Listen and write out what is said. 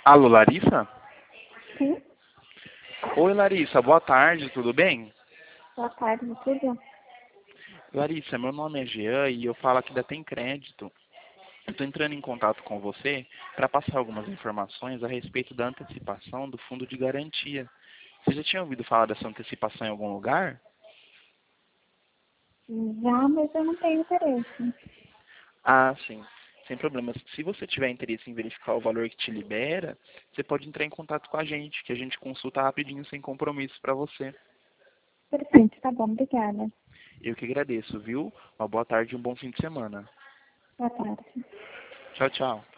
Alô, Larissa? Sim, Oi, Larissa, boa tarde, tudo bem? boa tarde, tudo? Larissa, meu nome é Jean e eu falo aqui da Tem Crédito. Eu estou entrando em contato com você para passar algumas informações a respeito da antecipação do fundo de garantia. Você já tinha ouvido falar dessa antecipação em algum lugar? Já, mas eu não tenho interesse. Ah, sim. Sem problemas. Se você tiver interesse em verificar o valor que te libera, você pode entrar em contato com a gente, que a gente consulta rapidinho, sem compromisso para você. Perfeito, tá bom, obrigada. Eu que agradeço, viu? Uma boa tarde e um bom fim de semana. Boa tarde. Tchau, tchau.